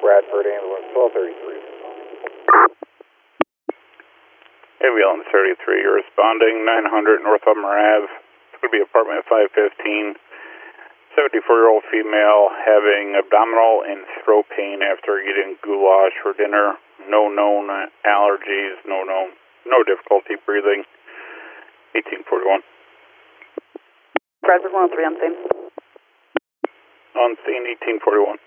Bradford ambulance 1233. Ambulance 33, you're responding 900 North Elmer Ave. It's going to be apartment 515. 74-year-old female having abdominal and throat pain after eating goulash for dinner. No known allergies, no difficulty breathing. 1841. Bradford 103 on scene. On scene 1841.